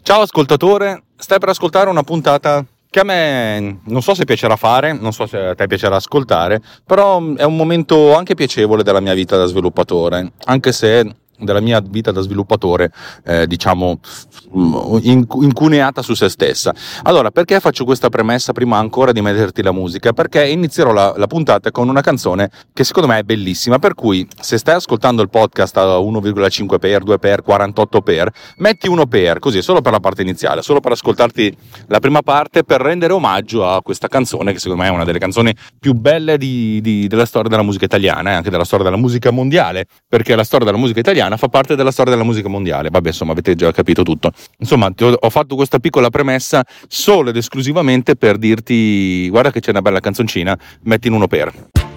Ciao ascoltatore, stai per ascoltare una puntata che a me non so se piacerà fare, non so se a te piacerà ascoltare, però è un momento anche piacevole della mia vita da sviluppatore, anche se della mia vita da sviluppatore incuneata su se stessa. Allora, perché faccio questa premessa prima ancora di metterti la musica? Perché inizierò la puntata con una canzone che secondo me è bellissima, per cui se stai ascoltando il podcast a 1,5x, 2x, 48x, metti 1x, così solo per la parte iniziale, solo per ascoltarti la prima parte, per rendere omaggio a questa canzone che secondo me è una delle canzoni più belle della storia della musica italiana e anche della storia della musica mondiale, perché la storia della musica italiana fa parte della storia della musica mondiale. Vabbè, insomma, avete già capito tutto. Insomma, ho fatto questa piccola premessa solo ed esclusivamente per dirti: guarda che c'è una bella canzoncina, metti in 1x.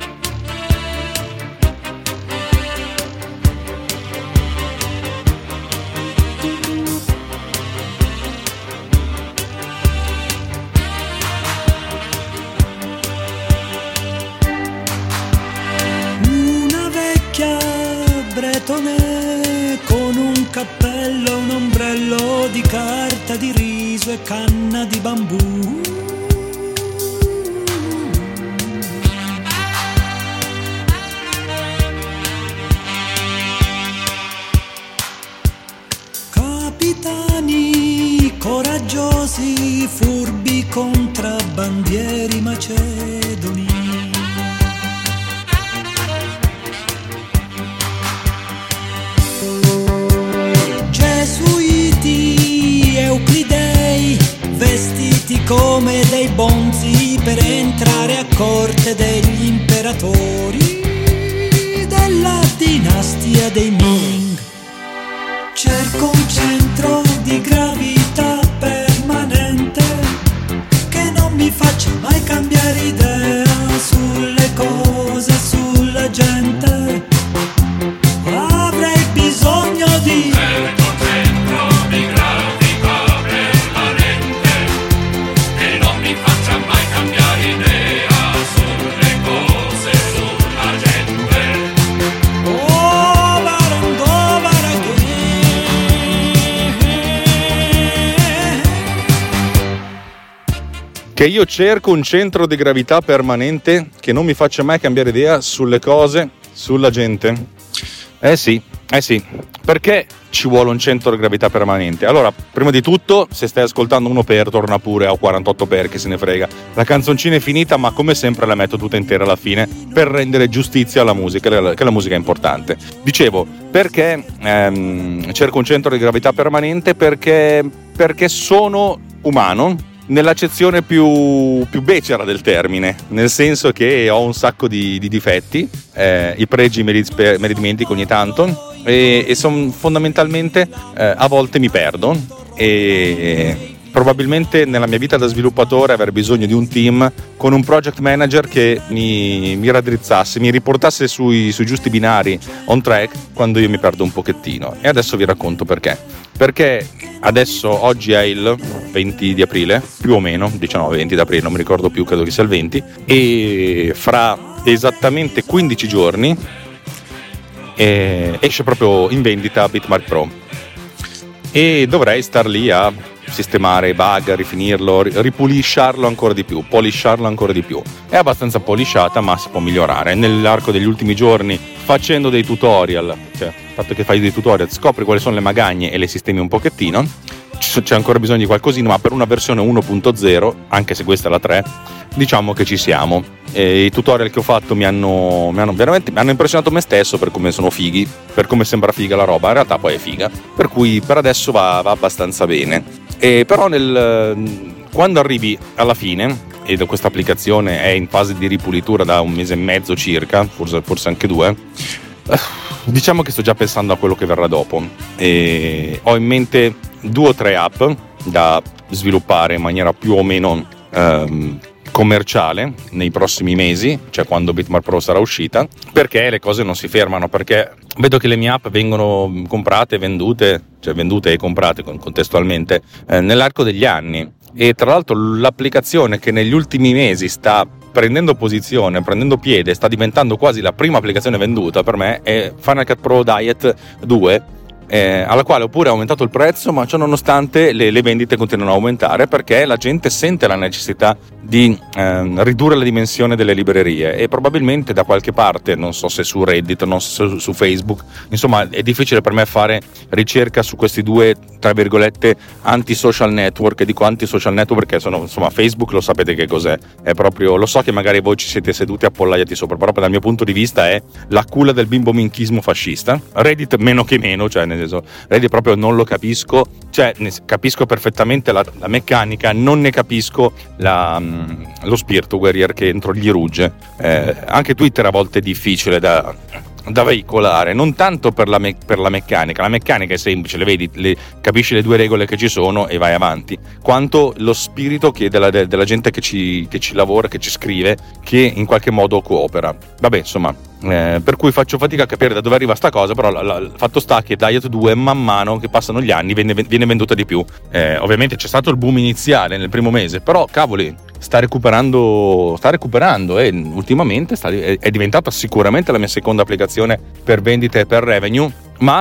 Una vecchia bretone con un cappello, un ombrello di carta di riso e canna di bambù. Capitani coraggiosi, furbi contrabbandieri macedoni. Gesuiti, euclidei, vestiti come dei bonzi per entrare a corte degli imperatori della dinastia dei Ming. Cerco un centro di gravità permanente che non mi faccia mai cambiare idea sulle cose, sulla gente. Avrei bisogno di Che io cerco un centro di gravità permanente che non mi faccia mai cambiare idea sulle cose, sulla gente. Eh sì, perché ci vuole un centro di gravità permanente? Allora, prima di tutto, se stai ascoltando 1x, torna pure a 48x, che se ne frega. La canzoncina è finita, ma come sempre la metto tutta intera alla fine per rendere giustizia alla musica, che la musica è importante. Dicevo, perché cerco un centro di gravità permanente? Perché sono umano, nell'accezione più becera del termine, nel senso che ho un sacco di difetti, i pregi me li dimentico ogni tanto e fondamentalmente a volte mi perdo, e probabilmente nella mia vita da sviluppatore avrei bisogno di un team con un project manager che mi raddrizzasse, mi riportasse sui giusti binari on track quando io mi perdo un pochettino. E adesso vi racconto perché adesso, oggi è il 20 di aprile, più o meno, 19-20 di aprile, non mi ricordo più, credo che sia il 20, e fra esattamente 15 giorni esce proprio in vendita Bitmark Pro, e dovrei star lì a sistemare i bug, rifinirlo, ripulisciarlo ancora di più, polisciarlo ancora di più. È abbastanza polisciata, ma si può migliorare. Nell'arco degli ultimi giorni, facendo dei tutorial, cioè il fatto che fai dei tutorial, scopri quali sono le magagne e le sistemi un pochettino. C'è ancora bisogno di qualcosina, ma per una versione 1.0, anche se questa è la 3, diciamo che ci siamo. E i tutorial che ho fatto mi hanno impressionato me stesso per come sono fighi, per come sembra figa la roba. In realtà poi è figa, per cui per adesso va abbastanza bene. E però quando arrivi alla fine, e questa applicazione è in fase di ripulitura da 1 mese e mezzo circa, forse anche 2, diciamo che sto già pensando a quello che verrà dopo, e ho in mente 2 o 3 app da sviluppare in maniera più o meno commerciale nei prossimi mesi, cioè quando Bitmark Pro sarà uscita, perché le cose non si fermano, perché vedo che le mie app vengono comprate e vendute e comprate contestualmente nell'arco degli anni. E tra l'altro l'applicazione che negli ultimi mesi sta prendendo posizione, prendendo piede, sta diventando quasi la prima applicazione venduta per me, è Final Cut Pro Diet 2, alla quale oppure è aumentato il prezzo, ma ciò nonostante le vendite continuano a aumentare perché la gente sente la necessità di ridurre la dimensione delle librerie, e probabilmente da qualche parte, non so se su Reddit, non so se su Facebook, insomma è difficile per me fare ricerca su questi due, tra virgolette, anti-social network. E dico anti-social network perché sono, insomma, Facebook lo sapete che cos'è, è proprio, lo so che magari voi ci siete seduti appollaiati sopra, però dal mio punto di vista è la culla del bimbo minchismo fascista. Reddit meno che meno, cioè nel senso, Reddit proprio non lo capisco, cioè capisco perfettamente la meccanica, non ne capisco lo spirito guerrier che entro gli rugge. Anche Twitter a volte è difficile da veicolare, non tanto per la meccanica. La meccanica è semplice, le vedi, capisci le due regole che ci sono e vai avanti, quanto lo spirito della gente che ci lavora, che ci scrive, che in qualche modo coopera. Vabbè, insomma, per cui faccio fatica a capire da dove arriva sta cosa, però il fatto sta che Diet 2 man mano che passano gli anni viene venduta di più. Ovviamente c'è stato il boom iniziale nel primo mese, però cavoli, sta recuperando e ultimamente è diventata sicuramente la mia seconda applicazione per vendite e per revenue, ma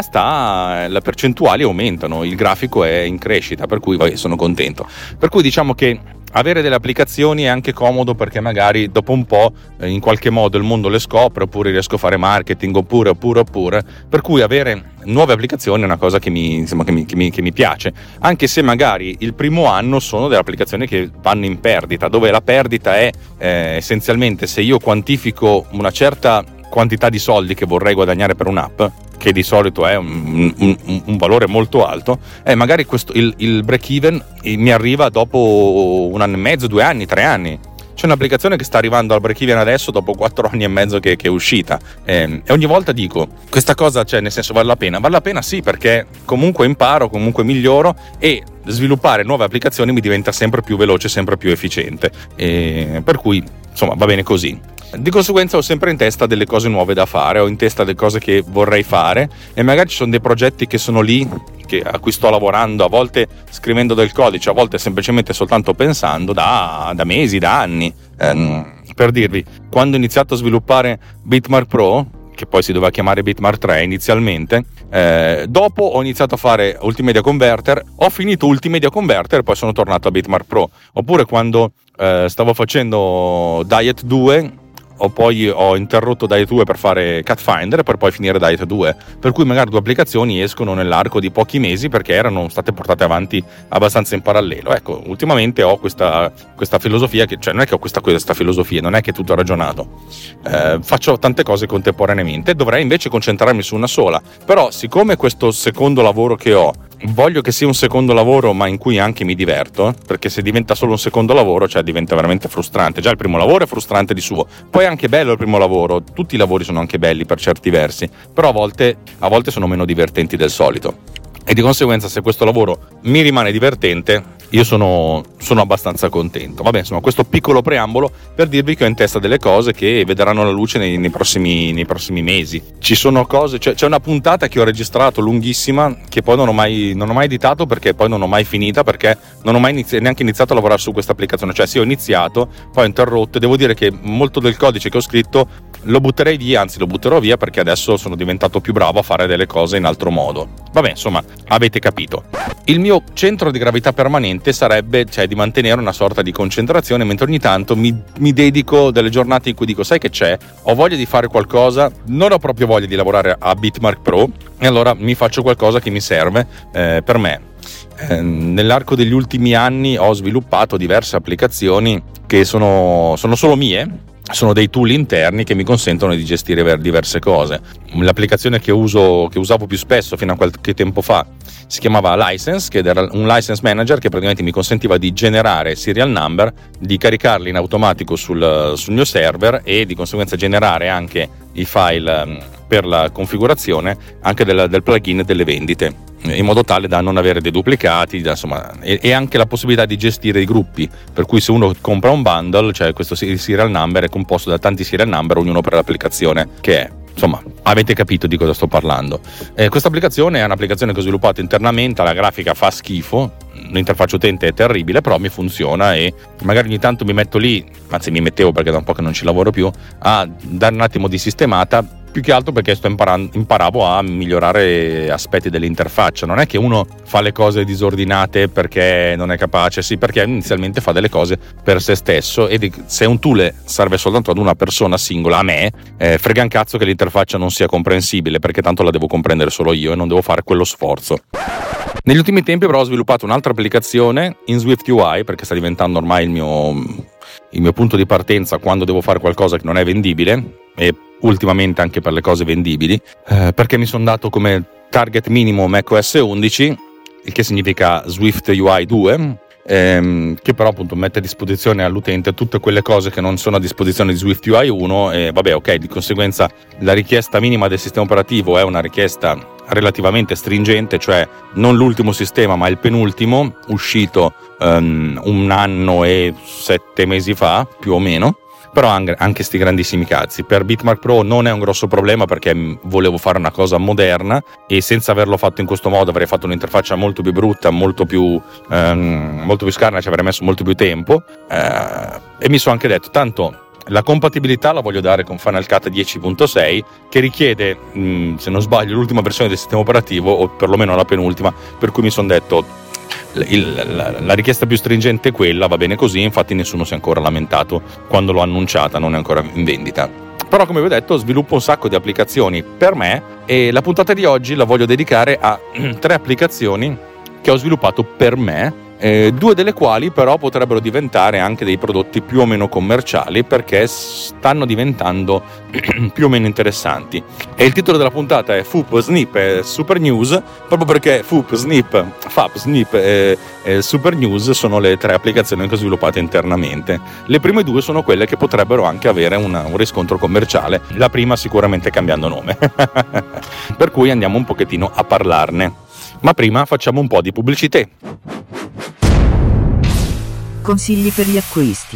le percentuali aumentano, il grafico è in crescita, per cui sono contento. Per cui diciamo che avere delle applicazioni è anche comodo perché magari dopo un po' in qualche modo il mondo le scopre, oppure riesco a fare marketing, oppure, per cui avere nuove applicazioni è una cosa che mi piace, anche se magari il primo anno sono delle applicazioni che vanno in perdita, dove la perdita è essenzialmente se io quantifico una certa quantità di soldi che vorrei guadagnare per un'app, che di solito è un valore molto alto, magari il break even mi arriva dopo 1 anno e mezzo, 2 anni, 3 anni. C'è un'applicazione che sta arrivando al break even adesso dopo 4 anni e mezzo che è uscita, e ogni volta dico questa cosa, cioè nel senso, vale la pena sì, perché comunque imparo, comunque miglioro, e sviluppare nuove applicazioni mi diventa sempre più veloce, sempre più efficiente, per cui insomma va bene così. Di conseguenza ho sempre in testa delle cose nuove da fare, ho in testa delle cose che vorrei fare, e magari ci sono dei progetti che sono lì, a cui sto lavorando, a volte scrivendo del codice, a volte semplicemente soltanto pensando da mesi, da anni. Per dirvi, quando ho iniziato a sviluppare Bitmark Pro, che poi si doveva chiamare Bitmark 3 inizialmente, dopo ho iniziato a fare Ultimedia Converter, ho finito Ultimedia Converter e poi sono tornato a Bitmark Pro. Oppure quando stavo facendo Diet 2, poi ho interrotto Diet 2 per fare Cat Finder, per poi finire Diet 2, per cui magari 2 applicazioni escono nell'arco di pochi mesi perché erano state portate avanti abbastanza in parallelo. Ecco, ultimamente ho questa filosofia, che cioè non è che ho questa filosofia, non è che è tutto ragionato, faccio tante cose contemporaneamente, dovrei invece concentrarmi su una sola, però siccome questo secondo lavoro che ho voglio che sia un secondo lavoro ma in cui anche mi diverto, perché se diventa solo un secondo lavoro, cioè diventa veramente frustrante. Già il primo lavoro è frustrante di suo, poi è anche bello il primo lavoro, tutti i lavori sono anche belli per certi versi, però a volte sono meno divertenti del solito, e di conseguenza se questo lavoro mi rimane divertente io sono abbastanza contento. Vabbè, insomma, questo piccolo preambolo per dirvi che ho in testa delle cose che vedranno la luce nei prossimi mesi. Ci sono cose, c'è una puntata che ho registrato lunghissima che poi non ho mai editato, perché poi non ho mai finita, perché non ho mai neanche iniziato a lavorare su questa applicazione. Cioè sì, ho iniziato, poi ho interrotto, e devo dire che molto del codice che ho scritto lo butterei via, anzi lo butterò via, perché adesso sono diventato più bravo a fare delle cose in altro modo. Vabbè, insomma, avete capito. Il mio centro di gravità permanente sarebbe, cioè, di mantenere una sorta di concentrazione, mentre ogni tanto mi dedico delle giornate in cui dico, sai che c'è? Ho voglia di fare qualcosa, non ho proprio voglia di lavorare a Bitmark Pro, e allora mi faccio qualcosa che mi serve per me. Nell'arco degli ultimi anni ho sviluppato diverse applicazioni che sono solo mie. Sono dei tool interni che mi consentono di gestire diverse cose. L'applicazione che usavo più spesso fino a qualche tempo fa si chiamava License, che era un license manager che praticamente mi consentiva di generare serial number, di caricarli in automatico sul mio server, e di conseguenza generare anche i file per la configurazione anche del plugin delle vendite, in modo tale da non avere dei duplicati, insomma, e anche la possibilità di gestire i gruppi, per cui se uno compra un bundle, cioè questo serial number è composto da tanti serial number, ognuno per l'applicazione che è. Insomma, avete capito di cosa sto parlando. Questa applicazione è un'applicazione che ho sviluppato internamente, la grafica fa schifo, l'interfaccia utente è terribile, però mi funziona, e magari ogni tanto mi metto lì, anzi mi mettevo perché da un po' che non ci lavoro più, a dare un attimo di sistemata, più che altro perché imparavo a migliorare aspetti dell'interfaccia. Non è che uno fa le cose disordinate perché non è capace, sì, perché inizialmente fa delle cose per se stesso, e se un tool serve soltanto ad una persona singola, a me frega un cazzo che l'interfaccia non sia comprensibile, perché tanto la devo comprendere solo io e non devo fare quello sforzo. Negli ultimi tempi però ho sviluppato un'altra applicazione in SwiftUI, perché sta diventando ormai il mio punto di partenza quando devo fare qualcosa che non è vendibile, e ultimamente anche per le cose vendibili, perché mi sono dato come target minimo macOS 11, il che significa SwiftUI 2, che però appunto mette a disposizione all'utente tutte quelle cose che non sono a disposizione di SwiftUI 1, e vabbè, ok, di conseguenza la richiesta minima del sistema operativo è una richiesta relativamente stringente, cioè non l'ultimo sistema ma il penultimo, uscito 1 anno e 7 mesi fa più o meno. Però anche sti grandissimi cazzi. Per Bitmark Pro non è un grosso problema, perché volevo fare una cosa moderna e senza averlo fatto in questo modo avrei fatto un'interfaccia molto più brutta, molto più scarna, ci avrei messo molto più tempo, e mi sono anche detto tanto la compatibilità la voglio dare con Final Cut 10.6, che richiede, se non sbaglio, l'ultima versione del sistema operativo, o perlomeno la penultima, per cui mi sono detto la richiesta più stringente è quella, va bene così. Infatti nessuno si è ancora lamentato quando l'ho annunciata, non è ancora in vendita. Però, come vi ho detto, sviluppo un sacco di applicazioni per me, e la puntata di oggi la voglio dedicare a 3 applicazioni che ho sviluppato per me, 2 delle quali però potrebbero diventare anche dei prodotti più o meno commerciali, perché stanno diventando più o meno interessanti. E il titolo della puntata è FUP, Snip e Super News, proprio perché FUP, Snip e Super News sono le 3 applicazioni che ho sviluppato internamente. Le prime 2 sono quelle che potrebbero anche avere un riscontro commerciale, la prima sicuramente cambiando nome. Per cui andiamo un pochettino a parlarne. Ma prima facciamo un po' di pubblicità. Consigli per gli acquisti.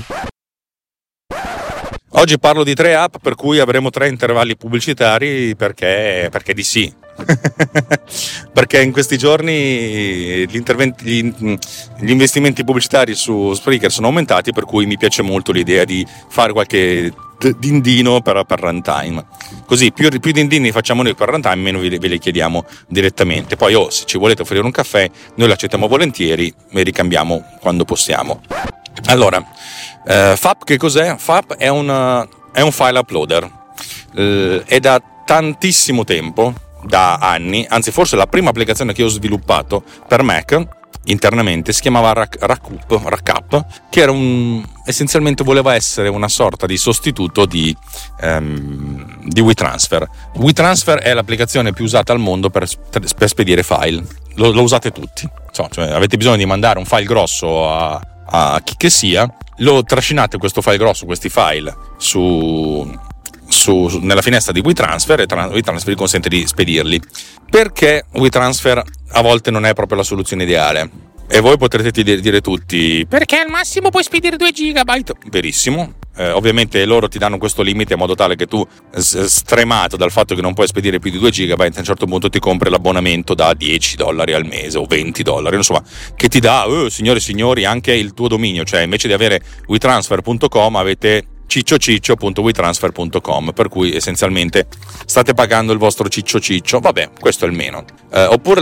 Oggi parlo di 3 app per cui avremo 3 intervalli pubblicitari, perché di sì. Perché in questi giorni gli investimenti pubblicitari su Spreaker sono aumentati, per cui mi piace molto l'idea di fare qualche dindino per runtime. Così più dindini facciamo noi per runtime, meno ve li chiediamo direttamente. Poi se ci volete offrire un caffè, noi l'accettiamo volentieri e ricambiamo quando possiamo. Allora, FAP che cos'è? FAP è un file uploader, è da tantissimo tempo, da anni, anzi forse la prima applicazione che ho sviluppato per Mac internamente si chiamava Rackup, che era essenzialmente voleva essere una sorta di sostituto di WeTransfer. WeTransfer è l'applicazione più usata al mondo per spedire file, lo usate tutti, cioè avete bisogno di mandare un file grosso a chi che sia, lo trascinate questo file grosso, questi file nella finestra di WeTransfer, e WeTransfer vi consente di spedirli. Perché WeTransfer a volte non è proprio la soluzione ideale? E voi potrete dire tutti, perché al massimo puoi spedire 2 GB. Verissimo. Ovviamente loro ti danno questo limite in modo tale che tu, stremato dal fatto che non puoi spedire più di 2 GB, a un certo punto ti compri l'abbonamento da $10 al mese o $20, insomma, che ti dà, signore e signori, anche il tuo dominio. Cioè, invece di avere WeTransfer.com avete ciccio.wetransfer.com, per cui essenzialmente state pagando il vostro ciccio. Vabbè, questo è il meno. Oppure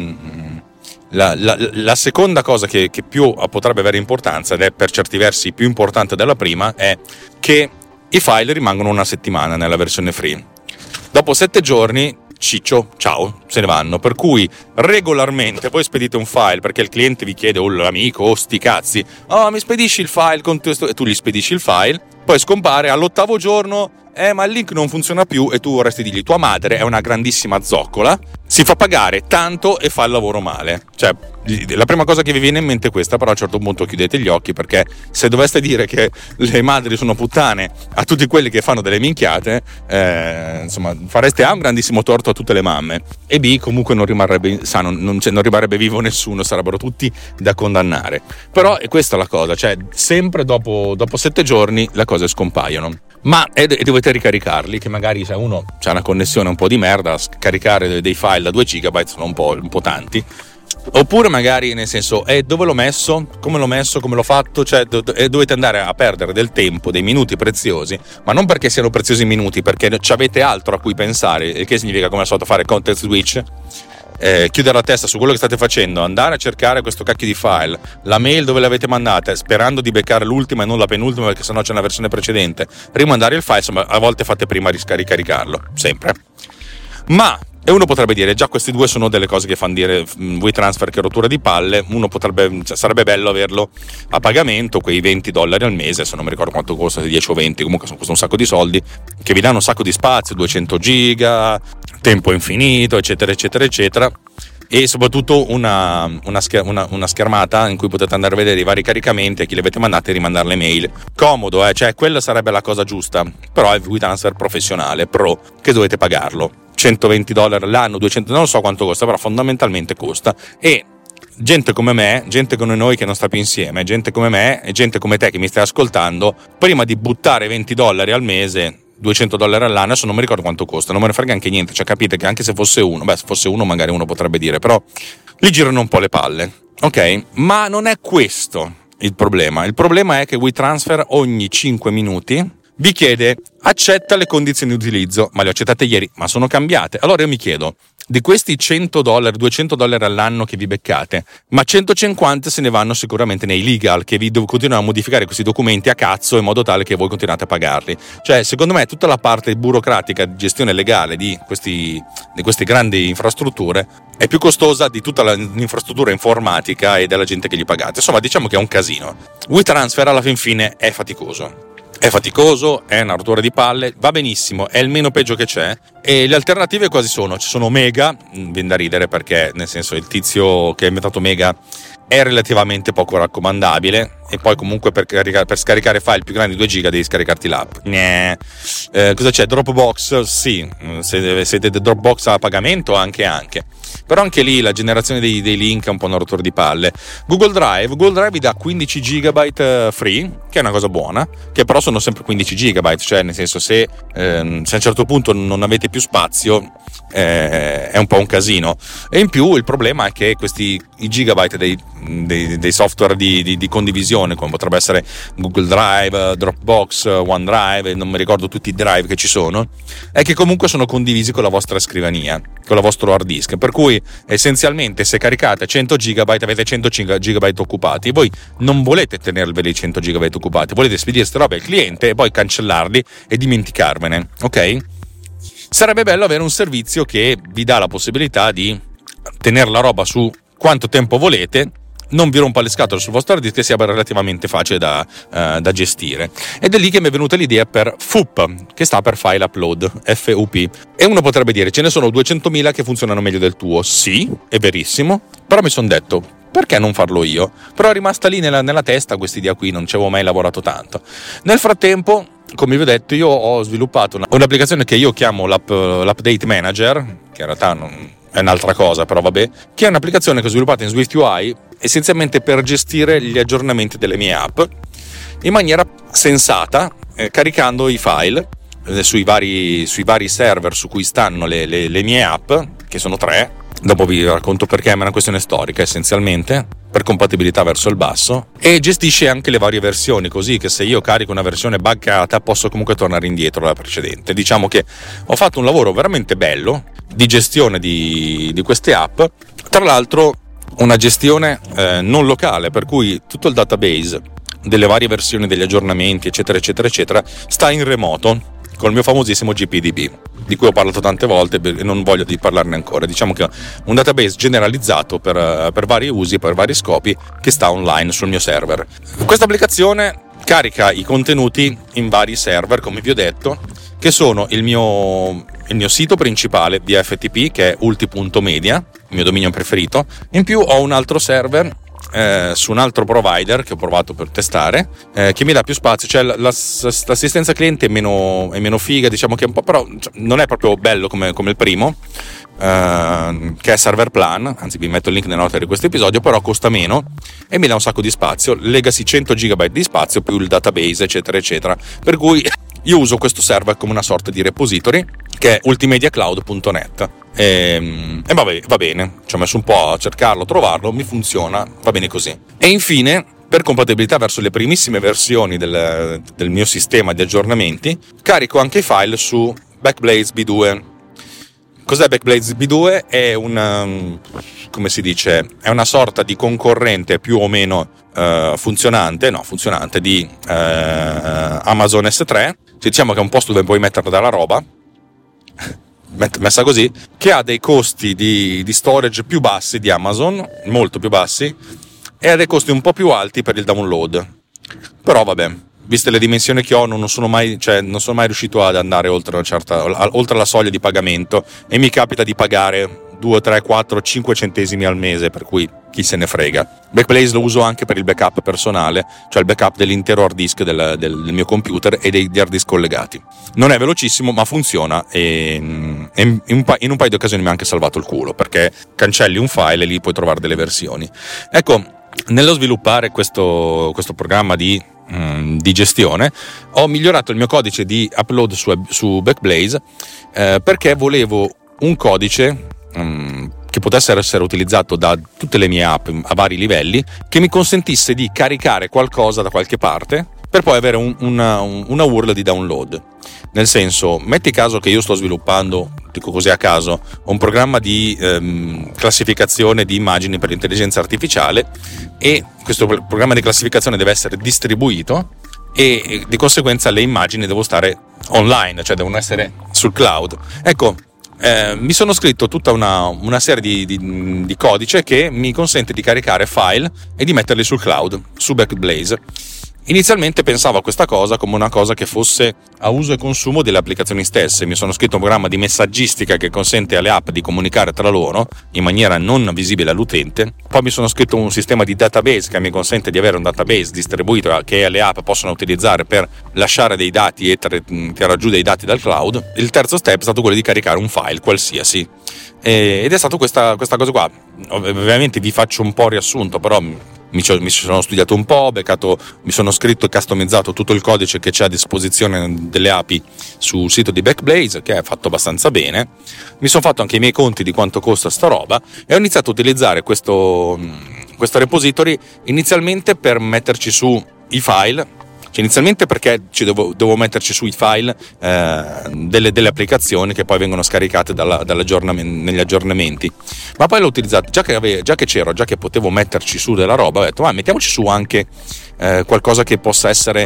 la seconda cosa che più potrebbe avere importanza, ed è per certi versi più importante della prima, è che i file rimangono 1 settimana nella versione free. Dopo 7 giorni ciccio, ciao, se ne vanno. Per cui regolarmente voi spedite un file perché il cliente vi chiede, o l'amico, sti cazzi, mi spedisci il file con questo, e tu gli spedisci il file, poi scompare all'8° giorno, ma il link non funziona più, e tu vorresti dirgli, tua madre è una grandissima zoccola, si fa pagare tanto e fa il lavoro male. Cioè, la prima cosa che vi viene in mente è questa, però a un certo punto chiudete gli occhi, perché se doveste dire che le madri sono puttane a tutti quelli che fanno delle minchiate, insomma, fareste A, un grandissimo torto a tutte le mamme, e B, comunque non rimarrebbe sano, non rimarrebbe vivo nessuno, sarebbero tutti da condannare. Però è questa la cosa, cioè sempre dopo 7 giorni le cose scompaiono. Ma e dovete ricaricarli, che magari se uno c'ha una connessione un po' di merda, caricare dei file da 2 GB sono un po' tanti. Oppure magari, nel senso, dove l'ho messo? Come l'ho fatto? Cioè, dovete andare a perdere del tempo, dei minuti preziosi, ma non perché siano preziosi minuti, perché avete altro a cui pensare, il che significa, come al solito, fare context switch, chiudere la testa su quello che state facendo, andare a cercare questo cacchio di file, la mail dove l'avete mandata, sperando di beccare l'ultima e non la penultima, perché sennò c'è una versione precedente, rimandare il file. Insomma, a volte fate prima ricaricarlo, sempre. Ma e uno potrebbe dire, già questi due sono delle cose che fanno dire WeTransfer che rottura di palle. Uno sarebbe bello averlo a pagamento, quei $20 al mese, se non mi ricordo quanto costa, 10 o 20, comunque costa un sacco di soldi, che vi danno un sacco di spazio, 200 giga, tempo infinito, eccetera eccetera eccetera, e soprattutto una schermata in cui potete andare a vedere i vari caricamenti a chi li avete mandati e rimandare le mail. Comodo, cioè quella sarebbe la cosa giusta, però è WeTransfer professionale, pro, che dovete pagarlo. $120 all'anno, 200, non so quanto costa, però fondamentalmente costa. E gente come me, gente come noi che non sta più insieme, gente come me e gente come te che mi stai ascoltando, prima di buttare $20 al mese, $200 all'anno, adesso non mi ricordo quanto costa, non me ne frega anche niente, cioè capite che anche se fosse uno, se fosse uno magari uno potrebbe dire, però gli girano un po' le palle, ok? Ma non è questo il problema è che WeTransfer ogni 5 minuti vi chiede accetta le condizioni di utilizzo, ma le ho accettate ieri, ma sono cambiate. Allora io mi chiedo, di questi $100, $200 all'anno che vi beccate, ma 150 se ne vanno sicuramente nei legal, che vi continuano a modificare questi documenti a cazzo in modo tale che voi continuate a pagarli. Cioè, secondo me tutta la parte burocratica di gestione legale di queste grandi infrastrutture è più costosa di tutta l'infrastruttura informatica e della gente che gli pagate. Insomma, diciamo che è un casino. WeTransfer alla fin fine è faticoso. È faticoso, è una rottura di palle, va benissimo, è il meno peggio che c'è, e le alternative quasi sono, ci sono Mega, viene da ridere perché nel senso il tizio che ha inventato Mega è relativamente poco raccomandabile, e poi comunque per scaricare file più grandi di 2 giga devi scaricarti l'app. Cosa c'è? Dropbox? Sì, se siete Dropbox a pagamento anche. Però anche lì la generazione dei link è un po' una rottura di palle. Google Drive vi dà 15 GB free, che è una cosa buona, che però sono sempre 15 GB, cioè nel senso se a un certo punto non avete più spazio è un po' un casino. E in più il problema è che i gigabyte dei software di condivisione, come potrebbe essere Google Drive, Dropbox, OneDrive, non mi ricordo tutti i drive che ci sono, è che comunque sono condivisi con la vostra scrivania, con la vostro hard disk, per cui essenzialmente se caricate 100 GB avete 100 GB occupati. Voi non volete tenerveli i 100 GB occupati, volete spedire queste robe al cliente e poi cancellarli e dimenticarvene, ok? Sarebbe bello avere un servizio che vi dà la possibilità di tenere la roba su quanto tempo volete, non vi rompa le scatole sul vostro hard disk e sia relativamente facile da gestire. Ed è lì che mi è venuta l'idea per FUP, che sta per File Upload, FUP. E uno potrebbe dire, ce ne sono 200.000 che funzionano meglio del tuo. Sì, è verissimo, però mi sono detto, perché non farlo io? Però è rimasta lì nella testa quest'idea qui, non ci avevo mai lavorato tanto. Nel frattempo, come vi ho detto, io ho sviluppato un'applicazione che io chiamo l'Update Manager, che in realtà è un'altra cosa, però vabbè, che è un'applicazione che ho sviluppato in SwiftUI essenzialmente per gestire gli aggiornamenti delle mie app in maniera sensata, caricando i file sui vari server su cui stanno le mie app, che sono 3. Dopo vi racconto perché, ma è una questione storica essenzialmente, per compatibilità verso il basso, e gestisce anche le varie versioni, così che se io carico una versione buggata posso comunque tornare indietro alla precedente. Diciamo che ho fatto un lavoro veramente bello di gestione di queste app, tra l'altro una gestione non locale, per cui tutto il database delle varie versioni degli aggiornamenti eccetera eccetera eccetera sta in remoto col mio famosissimo GPDB, di cui ho parlato tante volte e non voglio di parlarne ancora. Diciamo che un database generalizzato per vari usi, per vari scopi, che sta online sul mio server. Questa applicazione carica i contenuti in vari server, come vi ho detto, che sono il mio sito principale via FTP, che è ulti.media, il mio dominio preferito. In più ho un altro server su un altro provider che ho provato per testare, che mi dà più spazio, cioè l'assistenza cliente è meno figa, diciamo che è un po', però non è proprio bello come il primo, che è Server Plan, anzi vi metto il link nella nota di questo episodio, però costa meno e mi dà un sacco di spazio, Legacy 100 GB di spazio più il database eccetera eccetera, per cui io uso questo server come una sorta di repository che è ultimediacloud.net e vabbè, va bene, ci ho messo un po' a cercarlo, trovarlo, mi funziona, va bene così. E infine, per compatibilità verso le primissime versioni del mio sistema di aggiornamenti, carico anche i file su Backblaze B2. Cos'è Backblaze B2? È come si dice, è una sorta di concorrente più o meno funzionante di Amazon S3. Diciamo che è un posto dove puoi mettere della roba, messa così, che ha dei costi di storage più bassi di Amazon, molto più bassi, e ha dei costi un po' più alti per il download. Però vabbè, viste le dimensioni che ho, non sono mai riuscito ad andare oltre la soglia di pagamento, e mi capita di pagare 2, 3, 4, 5 centesimi al mese, per cui chi se ne frega. Backblaze lo uso anche per il backup personale, cioè il backup dell'intero hard disk del mio computer e degli hard disk collegati. Non è velocissimo, ma funziona, e in un paio di occasioni mi ha anche salvato il culo, perché cancelli un file e lì puoi trovare delle versioni. Ecco, nello sviluppare questo programma di gestione ho migliorato il mio codice di upload su Backblaze, perché volevo un codice che potesse essere utilizzato da tutte le mie app a vari livelli, che mi consentisse di caricare qualcosa da qualche parte per poi avere una URL di download. Nel senso, metti caso che io sto sviluppando, dico così a caso, un programma di classificazione di immagini per l'intelligenza artificiale, e questo programma di classificazione deve essere distribuito e di conseguenza le immagini devono stare online, cioè devono essere sul cloud. Ecco, mi sono scritto tutta una serie di codice che mi consente di caricare file e di metterli sul cloud, su Backblaze. Inizialmente pensavo a questa cosa come una cosa che fosse a uso e consumo delle applicazioni stesse. Mi sono scritto un programma di messaggistica che consente alle app di comunicare tra loro in maniera non visibile all'utente. Poi mi sono scritto un sistema di database che mi consente di avere un database distribuito che le app possono utilizzare per lasciare dei dati e tirare giù dei dati dal cloud. Il terzo step è stato quello di caricare un file qualsiasi, ed è stato questa cosa qua. Ovviamente vi faccio un po' riassunto, però mi sono studiato un po', mi sono scritto e customizzato tutto il codice che c'è a disposizione delle API sul sito di Backblaze, che è fatto abbastanza bene. Mi sono fatto anche i miei conti di quanto costa sta roba e ho iniziato a utilizzare questo repository inizialmente per metterci su i file. Cioè, inizialmente perché devo metterci sui file delle applicazioni che poi vengono scaricate negli aggiornamenti, ma poi l'ho utilizzato già che potevo metterci su della roba. Ho detto mettiamoci su anche qualcosa che possa essere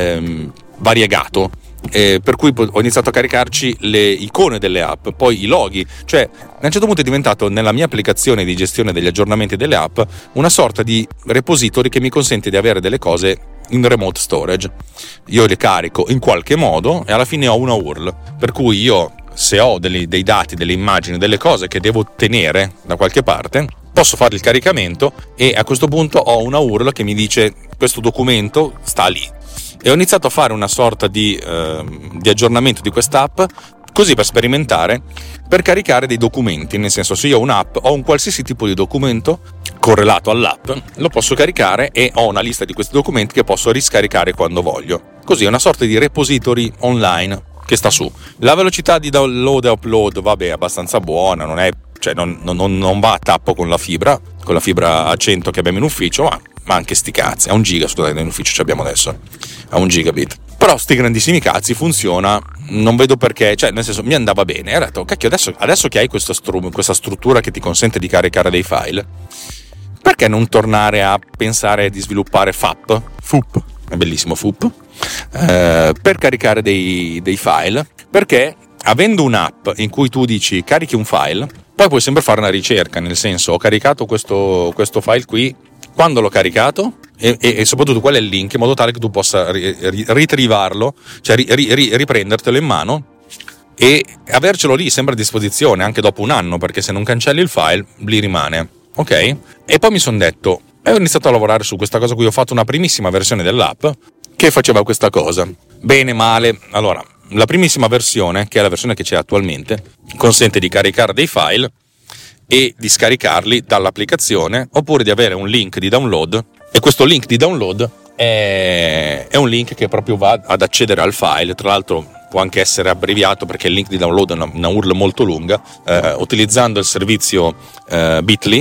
variegato, per cui ho iniziato a caricarci le icone delle app, poi i loghi. Cioè, a un certo punto è diventato, nella mia applicazione di gestione degli aggiornamenti delle app, una sorta di repository che mi consente di avere delle cose in remote storage. Io le carico in qualche modo e alla fine ho una URL, per cui io, se ho dei dati, delle immagini, delle cose che devo tenere da qualche parte, posso fare il caricamento e a questo punto ho una URL che mi dice questo documento sta lì. E ho iniziato a fare una sorta di aggiornamento di quest'app, così per sperimentare, per caricare dei documenti. Nel senso, se io ho un'app, ho un qualsiasi tipo di documento correlato all'app, lo posso caricare e ho una lista di questi documenti che posso riscaricare quando voglio. Così è una sorta di repository online che sta su. La velocità di download e upload, vabbè, è abbastanza buona, non va a tappo con la fibra a 100 che abbiamo in ufficio, ma anche sti cazzi, a 1 giga, scusate, in ufficio ci abbiamo adesso, a 1 gigabit. Però sti grandissimi cazzi, funziona, non vedo perché, cioè nel senso mi andava bene. E ho detto, cacchio, adesso che hai questa struttura che ti consente di caricare dei file, perché non tornare a pensare di sviluppare FUP, è bellissimo FUP, per caricare dei file, perché avendo un'app in cui tu dici carichi un file, poi puoi sempre fare una ricerca, nel senso, ho caricato questo file qui, quando l'ho caricato e soprattutto qual è il link, in modo tale che tu possa ritrivarlo, cioè riprendertelo in mano e avercelo lì sempre a disposizione anche dopo 1 anno, perché se non cancelli il file lì rimane, ok? E poi mi sono detto, e ho iniziato a lavorare su questa cosa qui, ho fatto una primissima versione dell'app che faceva questa cosa, bene, male. Allora, la primissima versione, che è la versione che c'è attualmente, consente di caricare dei file e di scaricarli dall'applicazione, oppure di avere un link di download, e questo link di download è un link che proprio va ad accedere al file. Tra l'altro può anche essere abbreviato, perché il link di download è una URL molto lunga, utilizzando il servizio Bitly,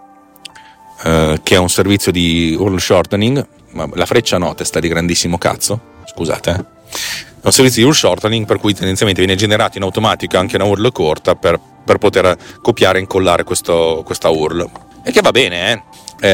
che è un servizio di URL shortening. Ma la freccia no, testa di grandissimo cazzo, scusate, È un servizio di URL shortening per cui tendenzialmente viene generato in automatico anche una URL corta per poter copiare e incollare questa URL, e che va bene.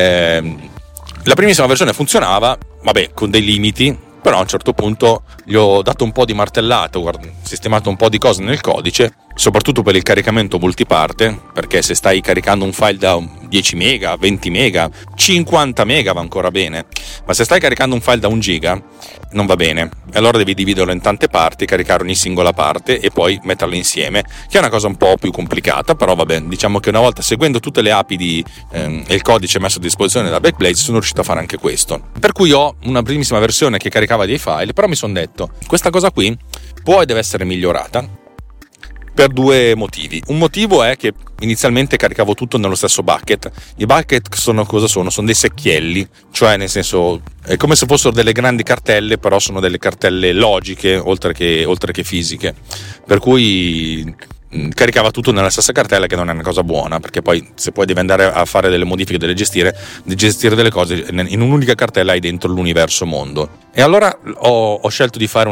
La primissima versione funzionava, vabbè, con dei limiti, però a un certo punto gli ho dato un po' di martellate, ho sistemato un po' di cose nel codice, soprattutto per il caricamento multiparte, perché se stai caricando un file da 10 mega, 20 mega, 50 mega va ancora bene, ma se stai caricando un file da 1 giga non va bene, e allora devi dividerlo in tante parti, caricare ogni singola parte e poi metterle insieme, che è una cosa un po' più complicata, però vabbè, diciamo che una volta seguendo tutte le API e il codice messo a disposizione da Backblaze sono riuscito a fare anche questo, per cui ho una primissima versione che caricava dei file, però mi sono detto, questa cosa qui può e deve essere migliorata per 2 motivi. Un motivo è che inizialmente caricavo tutto nello stesso bucket. I bucket sono dei secchielli, cioè nel senso è come se fossero delle grandi cartelle, però sono delle cartelle logiche oltre che fisiche, per cui caricava tutto nella stessa cartella, che non è una cosa buona, perché poi se poi devi andare a fare delle modifiche, di gestire delle cose in un'unica cartella hai dentro l'universo mondo. E allora ho scelto di fare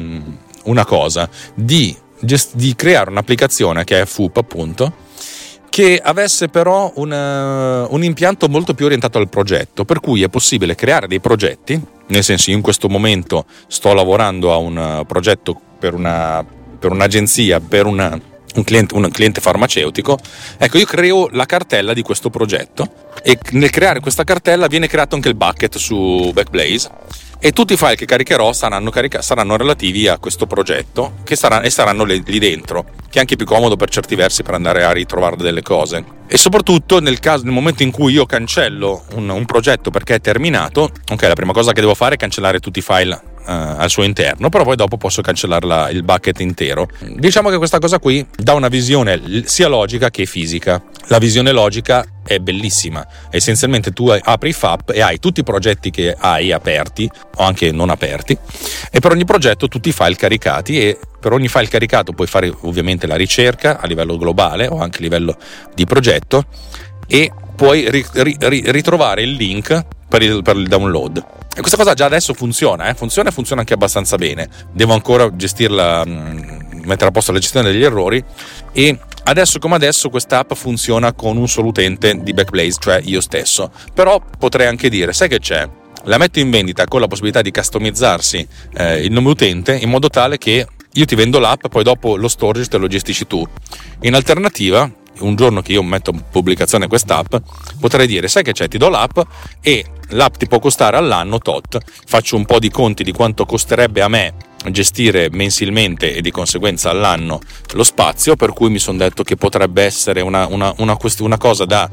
una cosa, di creare un'applicazione che è FOOP, appunto, che avesse però un impianto molto più orientato al progetto, per cui è possibile creare dei progetti, nel senso, io in questo momento sto lavorando a un progetto per un'agenzia, per un cliente farmaceutico. Ecco, io creo la cartella di questo progetto, e nel creare questa cartella viene creato anche il bucket su Backblaze, e tutti i file che caricherò saranno relativi a questo progetto, saranno lì dentro, che è anche più comodo per certi versi per andare a ritrovare delle cose. E soprattutto nel momento in cui io cancello un progetto perché è terminato, ok, la prima cosa che devo fare è cancellare tutti i file al suo interno, però poi dopo posso cancellare il bucket intero. Diciamo che questa cosa qui dà una visione sia logica che fisica. La visione logica è bellissima, essenzialmente tu apri i FAP e hai tutti i progetti che hai aperti o anche non aperti, e per ogni progetto tutti i file caricati, e per ogni file caricato puoi fare ovviamente la ricerca a livello globale o anche a livello di progetto, e puoi ritrovare il link per il download. E questa cosa già adesso funziona anche abbastanza bene. Devo ancora gestirla, mettere a posto la gestione degli errori, e adesso come adesso questa app funziona con un solo utente di Backblaze, cioè io stesso. Però potrei anche dire, sai che c'è? La metto in vendita con la possibilità di customizzarsi il nome utente, in modo tale che io ti vendo l'app, poi dopo lo storage te lo gestisci tu. In alternativa, un giorno che io metto in pubblicazione quest'app, potrei dire, sai che c'è, ti do l'app, e l'app ti può costare all'anno tot, faccio un po' di conti di quanto costerebbe a me gestire mensilmente e di conseguenza all'anno lo spazio, per cui mi sono detto che potrebbe essere una cosa da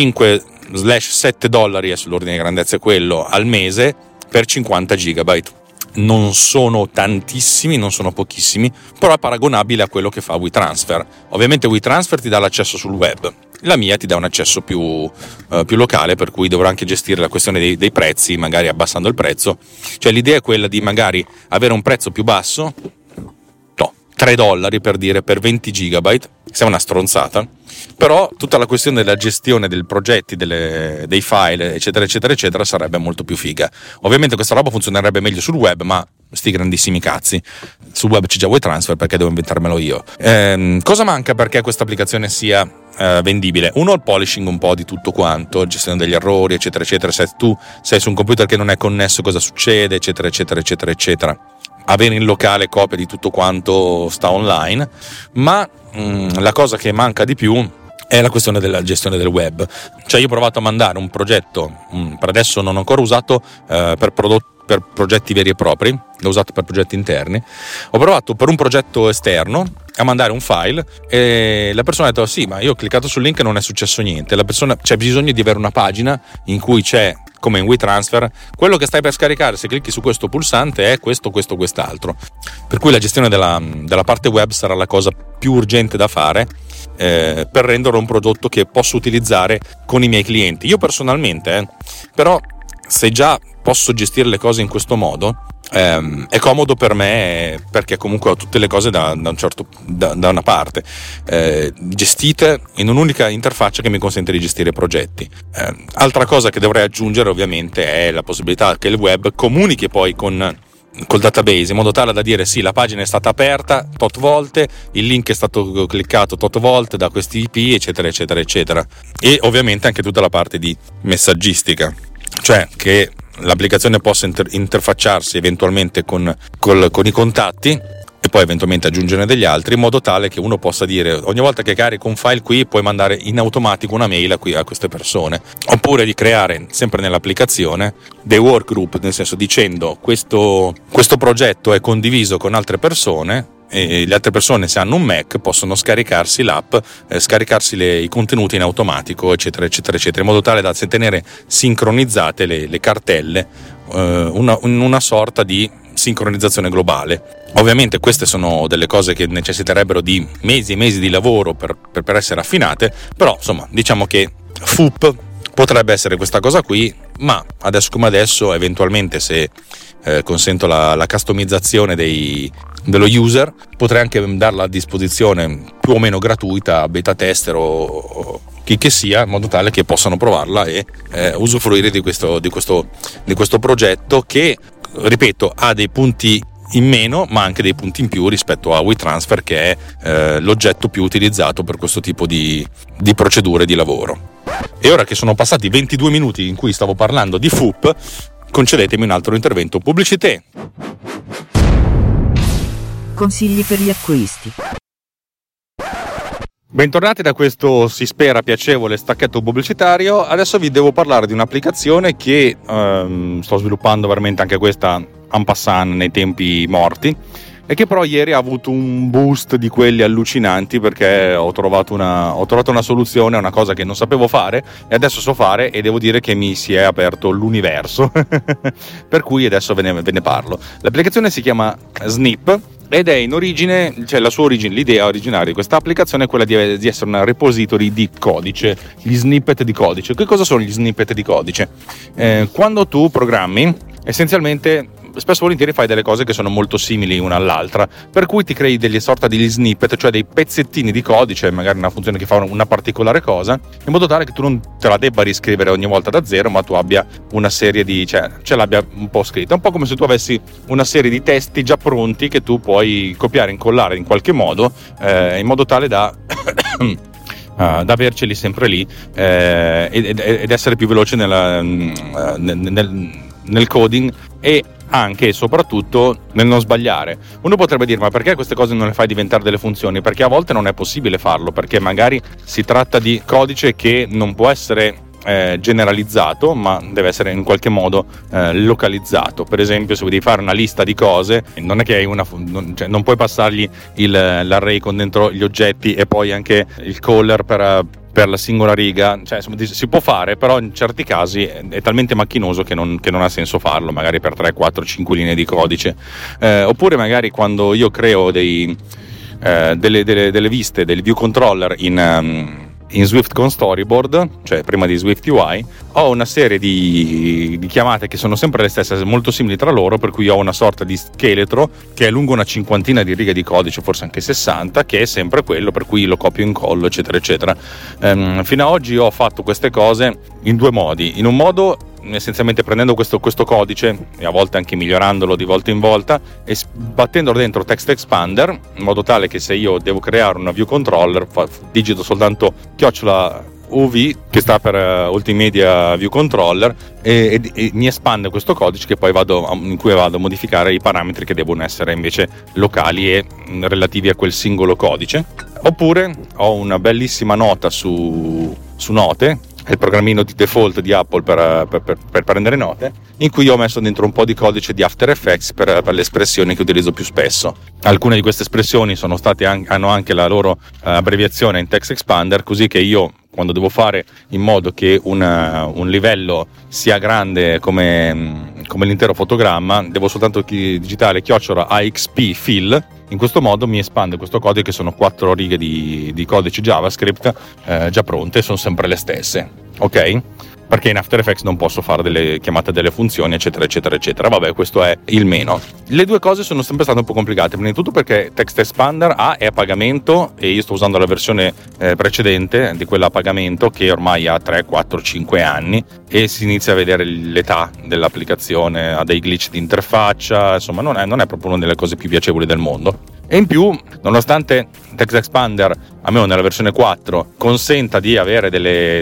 $5-7, sull'ordine di grandezza è quello, al mese, per 50 gigabyte. Non sono tantissimi, non sono pochissimi, però è paragonabile a quello che fa WeTransfer. Ovviamente WeTransfer ti dà l'accesso sul web, la mia ti dà un accesso più locale, per cui dovrò anche gestire la questione dei prezzi, magari abbassando il prezzo. Cioè l'idea è quella di magari avere un prezzo più basso, $3 per dire, per 20 gigabyte, se è una stronzata, però tutta la questione della gestione dei progetti, dei file, eccetera eccetera eccetera, sarebbe molto più figa. Ovviamente questa roba funzionerebbe meglio sul web, ma sti grandissimi cazzi, sul web c'è già WeTransfer, perché devo inventarmelo io. Cosa manca perché questa applicazione sia vendibile? Uno, il polishing un po' di tutto quanto, gestione degli errori, eccetera eccetera. Se tu sei su un computer che non è connesso, cosa succede, eccetera eccetera eccetera eccetera. Avere in locale copia di tutto quanto sta online, ma la cosa che manca di più è la questione della gestione del web. Cioè io ho provato a mandare un progetto, per adesso non ho ancora usato per progetti veri e propri, l'ho usato per progetti interni. Ho provato per un progetto esterno a mandare un file, e la persona ha detto sì, ma io ho cliccato sul link e non è successo niente. La persona, c'è bisogno di avere una pagina in cui c'è come in WeTransfer, quello che stai per scaricare, se clicchi su questo pulsante, è questo, quest'altro. Per cui la gestione della parte web sarà la cosa più urgente da fare per rendere un prodotto che posso utilizzare con i miei clienti. Io personalmente, però, se già posso gestire le cose in questo modo, è comodo per me, perché comunque ho tutte le cose da una parte gestite in un'unica interfaccia che mi consente di gestire progetti. Altra cosa che dovrei aggiungere ovviamente è la possibilità che il web comunichi poi col database, in modo tale da dire sì, la pagina è stata aperta tot volte, il link è stato cliccato tot volte da questi IP, eccetera eccetera eccetera. E ovviamente anche tutta la parte di messaggistica, cioè che l'applicazione possa interfacciarsi eventualmente con i contatti e poi eventualmente aggiungerne degli altri, in modo tale che uno possa dire ogni volta che carico un file qui puoi mandare in automatico una mail a queste persone, oppure di creare sempre nell'applicazione dei workgroup, nel senso dicendo questo progetto è condiviso con altre persone e le altre persone, se hanno un Mac, possono scaricarsi l'app, scaricarsi i contenuti in automatico, eccetera eccetera eccetera, in modo tale da tenere sincronizzate le cartelle, una sorta di sincronizzazione globale. Ovviamente queste sono delle cose che necessiterebbero di mesi e mesi di lavoro per essere affinate, però insomma diciamo che FOOP potrebbe essere questa cosa qui, ma adesso come adesso, eventualmente se consento la customizzazione dello user, potrei anche darla a disposizione più o meno gratuita a beta tester o chi che sia, in modo tale che possano provarla e usufruire di questo progetto che, ripeto, ha dei punti in meno ma anche dei punti in più rispetto a WeTransfer, che è l'oggetto più utilizzato per questo tipo di procedure di lavoro. E ora che sono passati 22 minuti in cui stavo parlando di FOOP, concedetemi un altro intervento pubblicità. Consigli per gli acquisti. Bentornati da questo, si spera, piacevole stacchetto pubblicitario. Adesso vi devo parlare di un'applicazione che sto sviluppando veramente anche questa en passant nei tempi morti, e che però ieri ha avuto un boost di quelli allucinanti, perché ho trovato una soluzione a una cosa che non sapevo fare e adesso so fare, e devo dire che mi si è aperto l'universo per cui adesso ve ne parlo. L'applicazione si chiama Snip ed è in origine, cioè l'idea originaria di questa applicazione è quella di essere una repository di codice, gli snippet di codice. Che cosa sono gli snippet di codice? Quando tu programmi, essenzialmente spesso e volentieri fai delle cose che sono molto simili una all'altra, per cui ti crei delle sorta di snippet, cioè dei pezzettini di codice, magari una funzione che fa una particolare cosa, in modo tale che tu non te la debba riscrivere ogni volta da zero, ma tu abbia una serie cioè ce l'abbia un po' scritta, un po' come se tu avessi una serie di testi già pronti che tu puoi copiare e incollare in qualche modo, in modo tale da da averceli sempre lì ed essere più veloce nel coding e anche e soprattutto nel non sbagliare. Uno potrebbe dire: ma perché queste cose non le fai diventare delle funzioni? Perché a volte non è possibile farlo, perché magari si tratta di codice che non può essere generalizzato, ma deve essere in qualche modo localizzato. Per esempio, se devi fare una lista di cose, non è che hai non puoi passargli l'array con dentro gli oggetti e poi anche il caller per la singola riga, cioè insomma, si può fare, però in certi casi è talmente macchinoso che non ha senso farlo, magari per 3, 4, 5 linee di codice. Oppure magari quando io creo delle viste, dei view controller in Swift con Storyboard, cioè prima di Swift UI, ho una serie di chiamate che sono sempre le stesse, molto simili tra loro, per cui ho una sorta di scheletro che è lungo una 50 di righe di codice, forse anche 60, che è sempre quello, per cui lo copio e incollo, eccetera eccetera. Fino ad oggi ho fatto queste cose in due modi. In un modo, essenzialmente prendendo questo codice e a volte anche migliorandolo di volta in volta e battendolo dentro Text Expander, in modo tale che se io devo creare una view controller digito soltanto !UV, che sta per Multimedia View Controller, e mi espande questo codice in cui vado a modificare i parametri che devono essere invece locali e relativi a quel singolo codice. Oppure ho una bellissima nota su Note, è il programmino di default di Apple per prendere note, in cui io ho messo dentro un po' di codice di After Effects per le espressioni che utilizzo più spesso. Alcune di queste espressioni hanno anche la loro abbreviazione in Text Expander, così che io, quando devo fare in modo che un livello sia grande come l'intero fotogramma, devo soltanto digitare !AXP fill. In questo modo mi espande questo codice, che sono 4 righe di codice JavaScript già pronte, sono sempre le stesse, ok? Perché in After Effects non posso fare delle chiamate delle funzioni, eccetera eccetera eccetera. Vabbè, questo è il meno. Le due cose sono sempre state un po' complicate, prima di tutto perché Text Expander è a pagamento e io sto usando la versione precedente di quella a pagamento, che ormai ha 3, 4, 5 anni, e si inizia a vedere l'età dell'applicazione, ha dei glitch di interfaccia, insomma non è proprio una delle cose più piacevoli del mondo. E in più, nonostante Text Expander, almeno nella versione 4, consenta di avere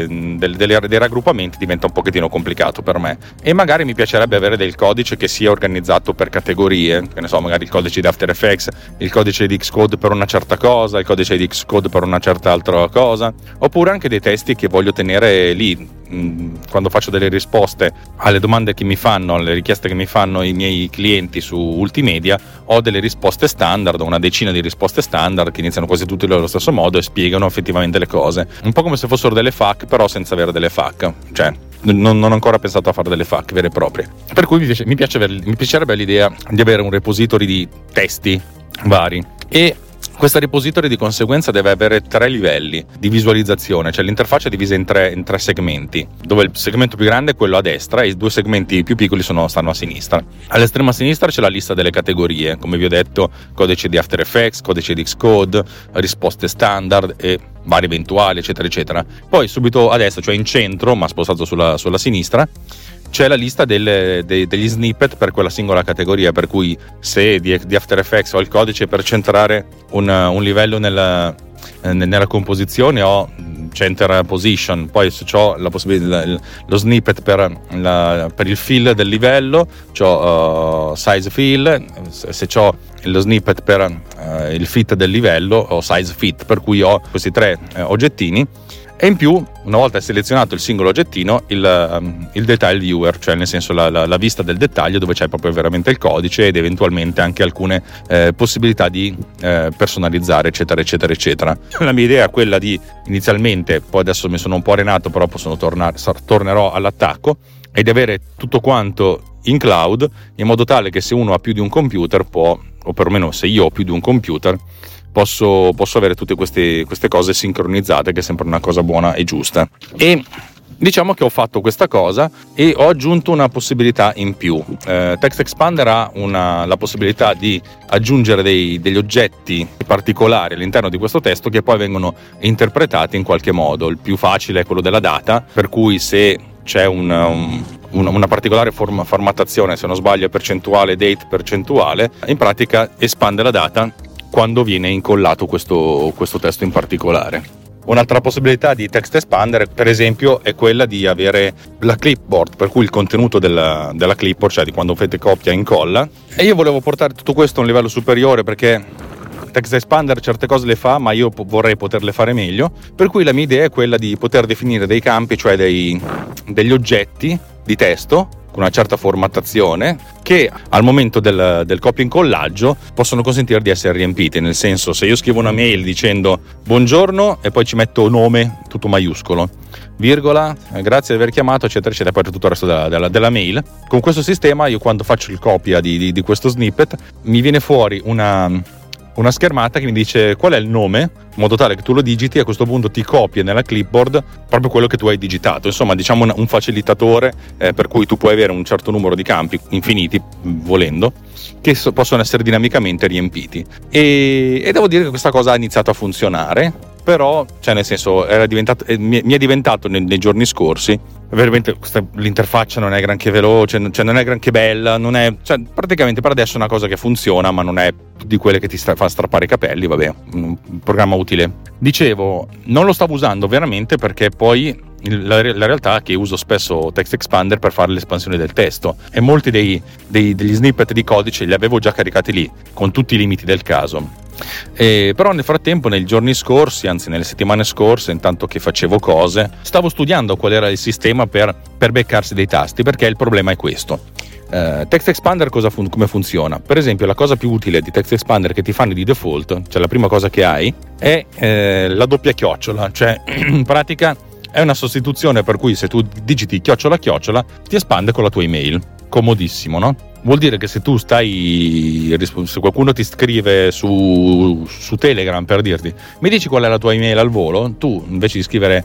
dei raggruppamenti, diventa un pochettino complicato per me. E magari mi piacerebbe avere del codice che sia organizzato per categorie, che ne so, magari il codice di After Effects, il codice di Xcode per una certa cosa, il codice di Xcode per una certa altra cosa, oppure anche dei testi che voglio tenere lì. Quando faccio delle risposte alle domande che mi fanno, alle richieste che mi fanno i miei clienti su Ultimedia, ho delle risposte standard, una decina di risposte standard che iniziano quasi tutte allo stesso modo e spiegano effettivamente le cose, un po' come se fossero delle FAQ, però senza avere delle FAQ, cioè non ho ancora pensato a fare delle FAQ vere e proprie, per cui mi piacerebbe l'idea di avere un repository di testi vari. E questa repository di conseguenza deve avere 3 livelli di visualizzazione, cioè l'interfaccia è divisa in tre segmenti, dove il segmento più grande è quello a destra e i 2 segmenti più piccoli stanno a sinistra. All'estrema sinistra c'è la lista delle categorie, come vi ho detto, codice di After Effects, codice di Xcode, risposte standard e vari eventuali, eccetera eccetera. Poi subito a destra, cioè in centro, ma spostato sulla sinistra, c'è la lista degli snippet per quella singola categoria, per cui se di After Effects ho il codice per centrare un livello nella composizione, ho center position, poi se ho la possibilità, lo snippet per il fill del livello, ho size fill, se ho lo snippet per il fit del livello, ho size fit, per cui ho questi 3 oggettini. E in più, una volta selezionato il singolo oggettino, il detail viewer, cioè nel senso la vista del dettaglio, dove c'è proprio veramente il codice ed eventualmente anche alcune possibilità di personalizzare, eccetera eccetera eccetera. La mia idea è quella di, inizialmente, poi adesso mi sono un po' arenato, però tornerò all'attacco, e di avere tutto quanto in cloud, in modo tale che se uno ha più di un computer può, o perlomeno se io ho più di un computer, posso avere tutte queste cose sincronizzate, che è sempre una cosa buona e giusta. E diciamo che ho fatto questa cosa e ho aggiunto una possibilità in più. Text Expander ha la possibilità di aggiungere degli oggetti particolari all'interno di questo testo, che poi vengono interpretati in qualche modo. Il più facile è quello della data, per cui se c'è una particolare formattazione, se non sbaglio percentuale, date percentuale, in pratica espande la data quando viene incollato questo testo in particolare. Un'altra possibilità di Text Expander, per esempio, è quella di avere la clipboard, per cui il contenuto della clipboard, cioè di quando fate copia e incolla. E io volevo portare tutto questo a un livello superiore, perché Text Expander certe cose le fa, ma io vorrei poterle fare meglio, per cui la mia idea è quella di poter definire dei campi, cioè degli oggetti di testo con una certa formattazione, che al momento del copia e incollaggio possono consentire di essere riempiti. Nel senso, se io scrivo una mail dicendo buongiorno e poi ci metto nome tutto maiuscolo, virgola, grazie di aver chiamato, eccetera eccetera, poi tutto il resto della mail, con questo sistema io, quando faccio il copia di questo snippet, mi viene fuori una schermata che mi dice qual è il nome, in modo tale che tu lo digiti e a questo punto ti copia nella clipboard proprio quello che tu hai digitato. Insomma, diciamo un facilitatore per cui tu puoi avere un certo numero di campi, infiniti volendo, che possono essere dinamicamente riempiti. E devo dire che questa cosa ha iniziato a funzionare, però, cioè, nel senso, mi è diventato nei giorni scorsi, veramente l'interfaccia non è granché veloce, cioè non è granché bella, cioè praticamente per adesso è una cosa che funziona, ma non è di quelle che ti fa strappare i capelli. Vabbè, un programma utile. Dicevo, non lo stavo usando veramente, perché poi la realtà è che uso spesso Text Expander per fare l'espansione del testo, e molti degli snippet di codice li avevo già caricati lì, con tutti i limiti del caso. Però nel frattempo, nei giorni scorsi, anzi nelle settimane scorse, intanto che facevo cose, stavo studiando qual era il sistema per beccarsi dei tasti, perché il problema è questo. Text Expander come funziona? Per esempio, la cosa più utile di Text Expander che ti fanno di default, cioè la prima cosa che hai, è la doppia chiocciola, cioè in pratica è una sostituzione per cui se tu digiti chiocciola ti espande con la tua email. Comodissimo, no? Vuol dire che se tu se qualcuno ti scrive su Telegram per dirti mi dici qual è la tua email al volo, tu invece di scrivere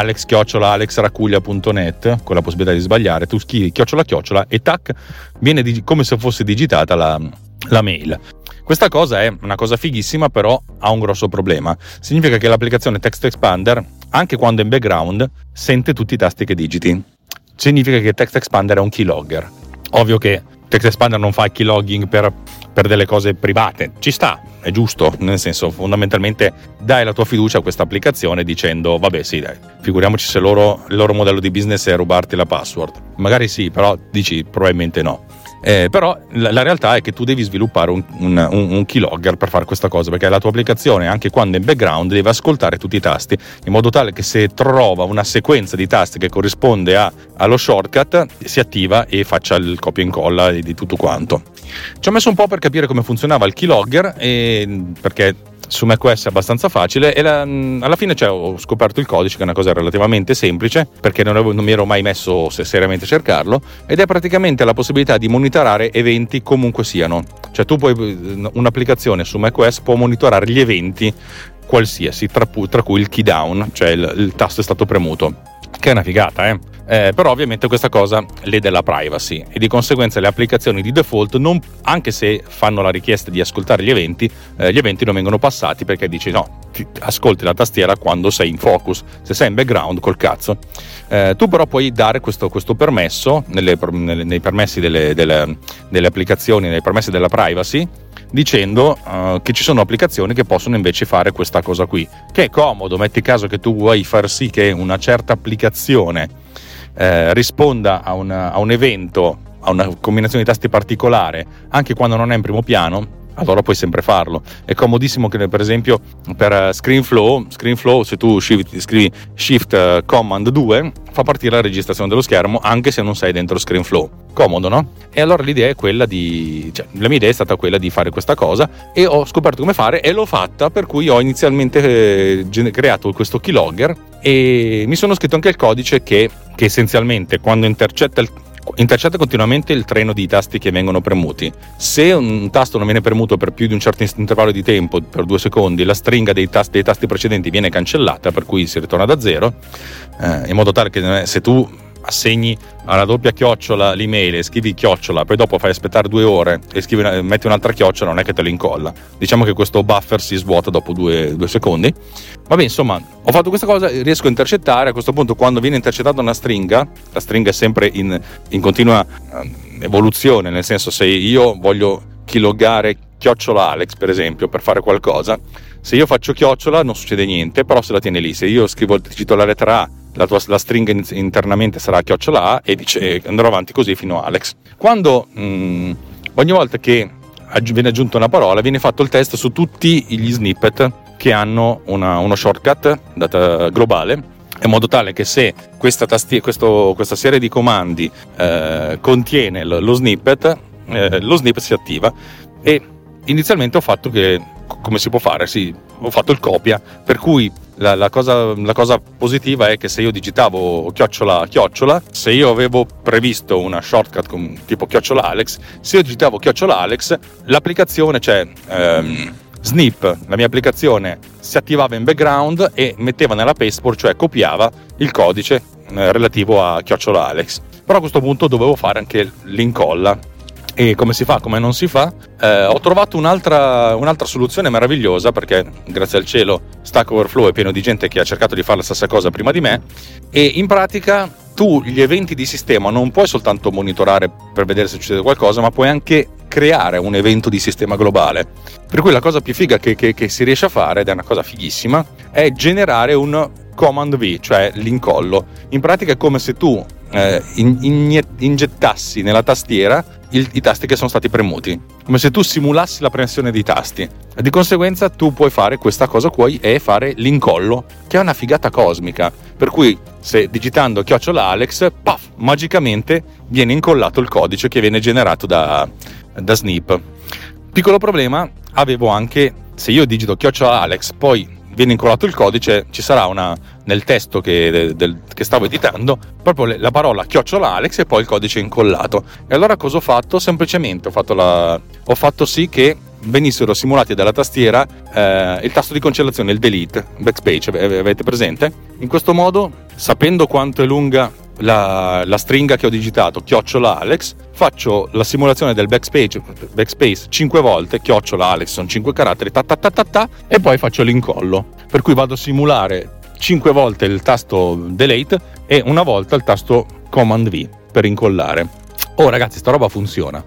alex@alexracuglia.net con la possibilità di sbagliare, tu scrivi chiocciola e tac, viene come se fosse digitata la mail. Questa cosa è una cosa fighissima, però ha un grosso problema. Significa che l'applicazione Text Expander, anche quando è in background, sente tutti i tasti che digiti. Significa che Text Expander è un keylogger. Ovvio che Text Expander non fa il keylogging per delle cose private, ci sta, è giusto, nel senso, fondamentalmente dai la tua fiducia a questa applicazione dicendo vabbè sì dai, figuriamoci se il loro modello di business è rubarti la password, magari sì, però dici probabilmente no. Però la realtà è che tu devi sviluppare un keylogger per fare questa cosa, perché la tua applicazione, anche quando è in background, deve ascoltare tutti i tasti in modo tale che se trova una sequenza di tasti che corrisponde allo shortcut si attiva e faccia il copia e incolla di tutto quanto. Ci ho messo un po' per capire come funzionava il keylogger, perché su macOS è abbastanza facile, e alla fine ho scoperto il codice, che è una cosa relativamente semplice perché non mi ero mai messo seriamente a cercarlo, ed è praticamente la possibilità di monitorare eventi comunque siano. Cioè tu un'applicazione su macOS può monitorare gli eventi qualsiasi, tra cui il key down, cioè il tasto è stato premuto, che è una figata, però ovviamente questa cosa lede la privacy, e di conseguenza le applicazioni di default, anche se fanno la richiesta di ascoltare gli eventi non vengono passati, perché dici no, ascolti la tastiera quando sei in focus, se sei in background col cazzo. Tu però puoi dare questo permesso nei permessi delle applicazioni, nei permessi della privacy, dicendo che ci sono applicazioni che possono invece fare questa cosa qui, che è comodo. Metti caso che tu vuoi far sì che una certa applicazione risponda a un evento, a una combinazione di tasti particolare, anche quando non è in primo piano, allora puoi sempre farlo. È comodissimo che per esempio per ScreenFlow, se tu scrivi Shift Command 2 fa partire la registrazione dello schermo anche se non sei dentro ScreenFlow. Comodo, no? E allora l'idea è quella la mia idea è stata quella di fare questa cosa, e ho scoperto come fare e l'ho fatta, per cui ho inizialmente creato questo keylogger e mi sono scritto anche il codice che essenzialmente quando intercetta continuamente il treno di tasti che vengono premuti. Se un tasto non viene premuto per più di un certo intervallo di tempo, per 2 secondi, la stringa dei tasti precedenti viene cancellata, per cui si ritorna da zero, in modo tale che se tu assegni alla doppia chiocciola l'email e scrivi chiocciola, poi dopo fai aspettare 2 ore e metti un'altra chiocciola, non è che te lo incolla. Diciamo che questo buffer si svuota dopo 2 secondi. Vabbè, insomma, ho fatto questa cosa, riesco a intercettare. A questo punto, quando viene intercettata una stringa, la stringa è sempre in continua evoluzione, nel senso, se io voglio keyloggare chiocciola Alex, per esempio, per fare qualcosa, se io faccio chiocciola non succede niente, però se la tiene lì. Se io digito la lettera A, la stringa internamente sarà chiocciola A, e andrò avanti così fino a Alex. Quando ogni volta che viene aggiunta una parola, viene fatto il test su tutti gli snippet che hanno uno shortcut data globale, in modo tale che se questa serie di comandi contiene lo snippet si attiva. E inizialmente ho fatto come si può fare? Sì, ho fatto il copia, per cui la cosa positiva è che se io digitavo chiocciola, se io avevo previsto una shortcut tipo chiocciola Alex, se io digitavo chiocciola Alex, l'applicazione, Snip, la mia applicazione, si attivava in background e metteva nella pasteboard, cioè copiava il codice relativo a chiocciola Alex. Però a questo punto dovevo fare anche l'incolla. E come si fa, come non si fa? Ho trovato un'altra soluzione meravigliosa, perché grazie al cielo Stack Overflow è pieno di gente che ha cercato di fare la stessa cosa prima di me, e in pratica tu gli eventi di sistema non puoi soltanto monitorare per vedere se succede qualcosa, ma puoi anche creare un evento di sistema globale. Per cui la cosa più figa che si riesce a fare, ed è una cosa fighissima, è generare un Command V, cioè l'incollo. In pratica è come se tu ingettassi nella tastiera i tasti che sono stati premuti, come se tu simulassi la pressione dei tasti, e di conseguenza tu puoi fare questa cosa qui e fare l'incollo, che è una figata cosmica, per cui se digitando @Alex, paf, magicamente viene incollato il codice che viene generato da Snip. Piccolo problema avevo anche, se io digito @Alex, poi viene incollato il codice, ci sarà nel testo che stavo editando proprio la parola @Alex e poi il codice incollato. E allora cosa ho fatto? Semplicemente ho fatto sì che venissero simulati dalla tastiera il tasto di cancellazione, il delete, backspace, avete presente? In questo modo, sapendo quanto è lunga la stringa che ho digitato @Alex, faccio la simulazione del backspace 5 volte, @Alex sono 5 caratteri, e poi faccio l'incollo, per cui vado a simulare 5 volte il tasto delete e una volta il tasto Command V per incollare. Oh ragazzi, sta roba funziona.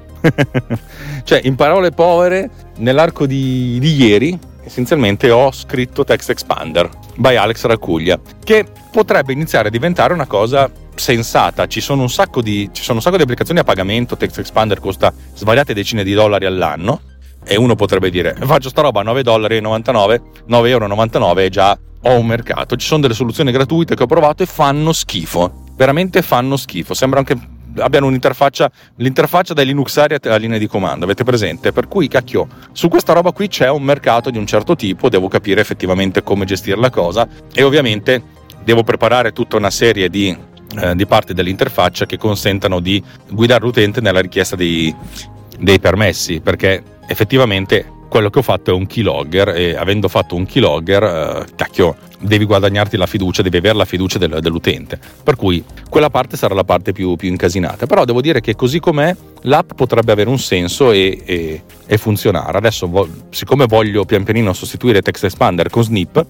Cioè, in parole povere, nell'arco di ieri essenzialmente ho scritto Text Expander by Alex Racuglia, che potrebbe iniziare a diventare una cosa sensata. Ci sono un sacco di applicazioni a pagamento. Text Expander costa svariate decine di dollari all'anno e uno potrebbe dire: faccio sta roba a $9,99, €9,99 e già ho un mercato. Ci sono delle soluzioni gratuite che ho provato e fanno schifo, veramente fanno schifo. Sembra anche abbiano l'interfaccia dai Linuxari a linea di comando, avete presente? Per cui cacchio, su questa roba qui c'è un mercato di un certo tipo, devo capire effettivamente come gestire la cosa e ovviamente devo preparare tutta una serie di parti dell'interfaccia che consentano di guidare l'utente nella richiesta dei permessi, perché effettivamente quello che ho fatto è un keylogger e avendo fatto un keylogger, cacchio, devi guadagnarti la fiducia, devi avere la fiducia dell'utente, per cui quella parte sarà la parte più incasinata. Però devo dire che così com'è l'app potrebbe avere un senso e funzionare. Adesso siccome voglio pian pianino sostituire Text Expander con Snip,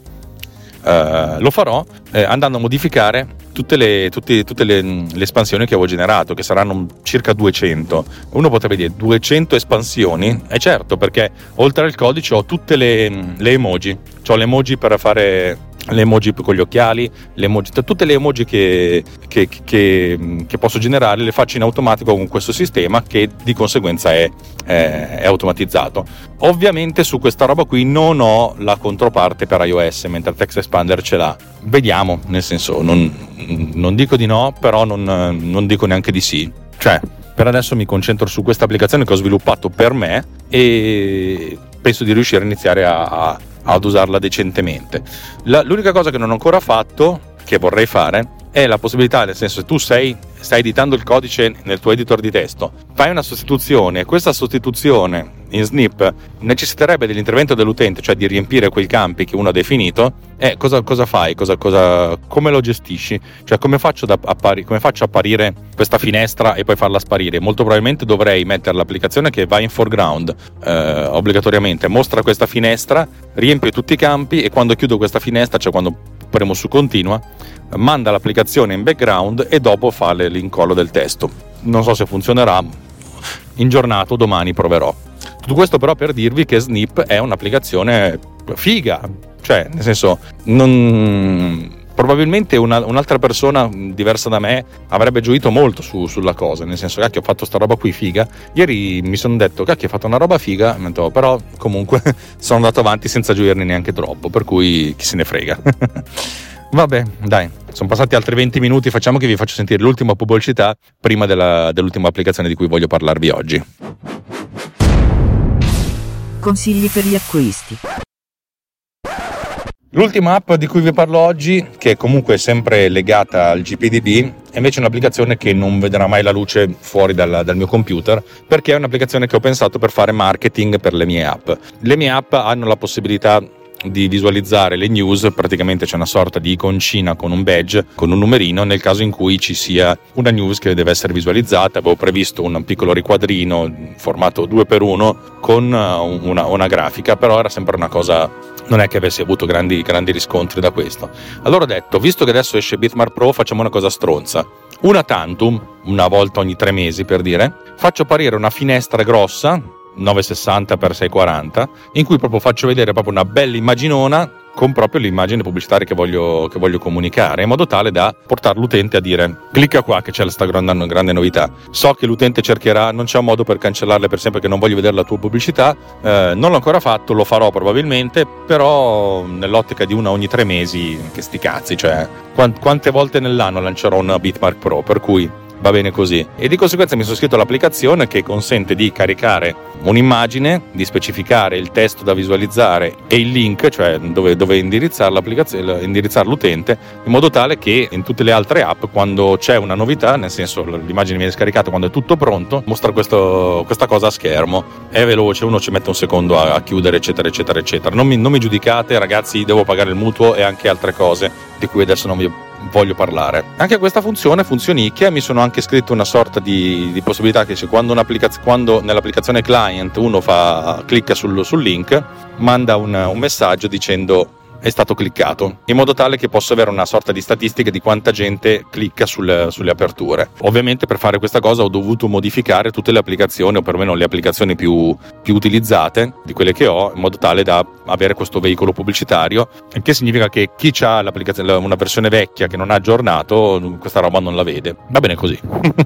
lo farò andando a modificare tutte le espansioni che avevo generato, che saranno circa 200. Uno potrebbe dire 200 espansioni, e certo, perché oltre al codice ho tutte le emoji, ho le emoji per fare le emoji con gli occhiali, tutte le emoji che posso generare le faccio in automatico con questo sistema, che di conseguenza è automatizzato. Ovviamente su questa roba qui non ho la controparte per iOS, mentre Text Expander ce l'ha. Vediamo, nel senso, non dico di no, però non dico neanche di sì. Cioè, per adesso mi concentro su questa applicazione che ho sviluppato per me e penso di riuscire a iniziare ad usarla decentemente. L'unica cosa che non ho ancora fatto, che vorrei fare, è la possibilità, nel senso, se tu stai editando il codice nel tuo editor di testo, fai una sostituzione, questa sostituzione in Snip necessiterebbe dell'intervento dell'utente, cioè di riempire quei campi che uno ha definito. Cosa fai? Come lo gestisci? Cioè come faccio apparire questa finestra e poi farla sparire? Molto probabilmente dovrei mettere l'applicazione che va in foreground obbligatoriamente, mostra questa finestra, riempie tutti i campi e quando chiudo questa finestra, cioè quando premo su continua, manda l'applicazione in background e dopo fa l'incollo del testo. Non so se funzionerà, in giornata domani proverò. Tutto questo però per dirvi che Snip è un'applicazione figa, cioè nel senso probabilmente un'altra persona diversa da me avrebbe gioito molto sulla cosa, nel senso che ho fatto sta roba qui figa. Ieri mi sono detto cacchio, ho fatto una roba figa, però comunque sono andato avanti senza gioirne neanche troppo, per cui chi se ne frega. Vabbè, dai, sono passati altri 20 minuti, facciamo che vi faccio sentire l'ultima pubblicità prima dell'ultima applicazione di cui voglio parlarvi oggi. Consigli per gli acquisti. L'ultima app di cui vi parlo oggi, che è comunque sempre legata al GPDB, è invece un'applicazione che non vedrà mai la luce fuori dal mio computer, perché è un'applicazione che ho pensato per fare marketing per le mie app. Le mie app hanno la possibilità di visualizzare le news, praticamente c'è una sorta di iconcina con un badge, con un numerino, nel caso in cui ci sia una news che deve essere visualizzata. Avevo previsto un piccolo riquadrino formato 2x1 con una grafica, però era sempre una cosa, non è che avessi avuto grandi riscontri da questo. Allora ho detto, visto che adesso esce Bitmart Pro, facciamo una cosa stronza. Una tantum, una volta ogni 3 mesi per dire, faccio apparire una finestra grossa 960 x 640, in cui proprio faccio vedere proprio una bella immaginona con proprio l'immagine pubblicitaria che voglio comunicare, in modo tale da portare l'utente a dire clicca qua che c'è questa grande novità. So che l'utente cercherà, non c'è un modo per cancellarle per sempre, che non voglio vedere la tua pubblicità, non l'ho ancora fatto, lo farò probabilmente, però nell'ottica di una ogni 3 mesi, che sti cazzi, cioè quante volte nell'anno lancerò una Bitmark Pro, per cui va bene così. E di conseguenza mi sono iscritto all'applicazione che consente di caricare un'immagine, di specificare il testo da visualizzare e il link, cioè dove indirizzare l'applicazione, indirizzare l'utente, in modo tale che in tutte le altre app, quando c'è una novità, nel senso l'immagine viene scaricata quando è tutto pronto, mostra questa cosa a schermo. È veloce, uno ci mette un secondo a chiudere, eccetera eccetera eccetera. Non mi giudicate ragazzi, devo pagare il mutuo e anche altre cose di cui adesso non vi voglio parlare. Anche questa funzione funzionicchia. Mi sono anche scritto una sorta di possibilità che quando nell'applicazione client uno clicca sul link, manda un messaggio dicendo è stato cliccato, in modo tale che posso avere una sorta di statistica di quanta gente clicca sulle aperture. Ovviamente per fare questa cosa ho dovuto modificare tutte le applicazioni, o perlomeno le applicazioni più utilizzate di quelle che ho, in modo tale da avere questo veicolo pubblicitario, il che significa che chi ha l'applicazione, una versione vecchia che non ha aggiornato, questa roba non la vede. Va bene così.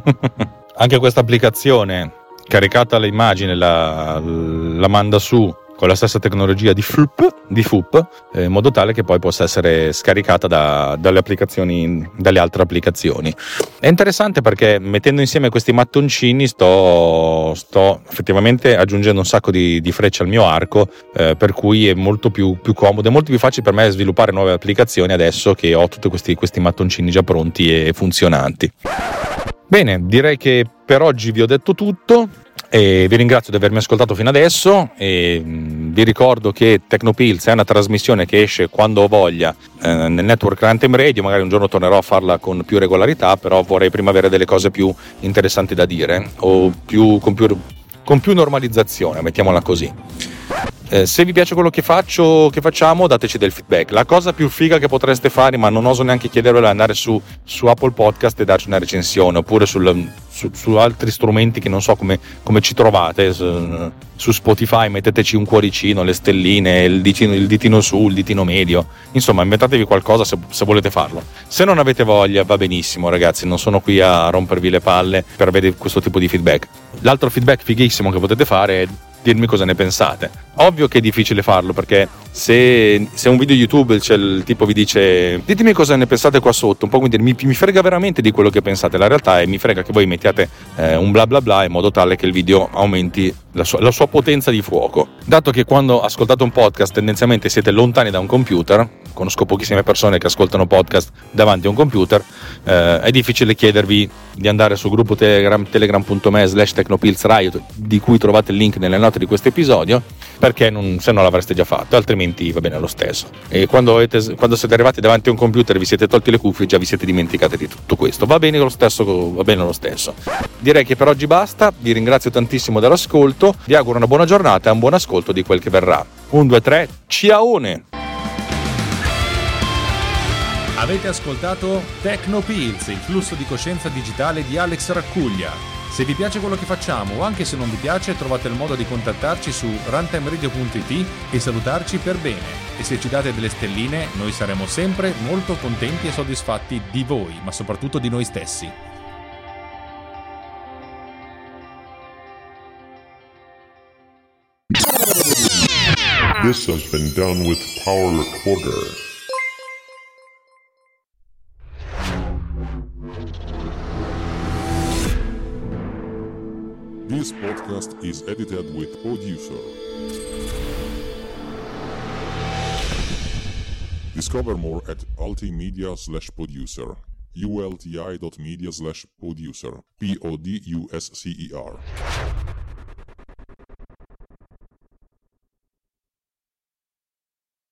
Anche questa applicazione, caricata l'immagine, la manda su con la stessa tecnologia di FOOP, in modo tale che poi possa essere scaricata dalle altre applicazioni. È interessante perché mettendo insieme questi mattoncini sto effettivamente aggiungendo un sacco di frecce al mio arco, per cui è molto più comodo, è molto più facile per me sviluppare nuove applicazioni adesso che ho tutti questi mattoncini già pronti e funzionanti. Bene, direi che per oggi vi ho detto tutto. E vi ringrazio di avermi ascoltato fino adesso e vi ricordo che Tecnopills è una trasmissione che esce quando ho voglia nel network Anthem Radio. Magari un giorno tornerò a farla con più regolarità, però vorrei prima avere delle cose più interessanti da dire o con più normalizzazione, mettiamola così. Se vi piace quello che facciamo, dateci del feedback. La cosa più figa che potreste fare, ma non oso neanche chiedervelo, è andare su Apple Podcast e darci una recensione, oppure su altri strumenti che non so come ci trovate, su Spotify metteteci un cuoricino, le stelline, il ditino su, il ditino medio, insomma inventatevi qualcosa se volete farlo. Se non avete voglia va benissimo ragazzi, non sono qui a rompervi le palle per avere questo tipo di feedback. L'altro feedback fighissimo che potete fare è dirmi cosa ne pensate. Ovvio che è difficile farlo, perché se un video YouTube c'è il tipo vi dice ditemi cosa ne pensate qua sotto, un po' come dire mi frega veramente di quello che pensate, la realtà è mi frega che voi mettiate un bla bla bla in modo tale che il video aumenti la sua potenza di fuoco. Dato che quando ascoltate un podcast tendenzialmente siete lontani da un computer, conosco pochissime persone che ascoltano podcast davanti a un computer, è difficile chiedervi di andare sul gruppo telegram.me/Tecnopills di cui trovate il link nelle note di questo episodio, perché se no l'avreste già fatto, altrimenti va bene lo stesso. E quando siete arrivati davanti a un computer e vi siete tolti le cuffie, già vi siete dimenticati di tutto questo. Va bene lo stesso. Direi che per oggi basta, vi ringrazio tantissimo dell'ascolto, vi auguro una buona giornata e un buon ascolto di quel che verrà. 1, 2, 3, ciaone! Avete ascoltato Tecnopills, il flusso di coscienza digitale di Alex Raccuglia. Se vi piace quello che facciamo o anche se non vi piace, trovate il modo di contattarci su runtimeradio.it e salutarci per bene. E se ci date delle stelline, noi saremo sempre molto contenti e soddisfatti di voi, ma soprattutto di noi stessi. This has been done with Power Recorder. This podcast is edited with Producer. Discover more at ultimedia/producer. ulti.media/producer. PODUSCER.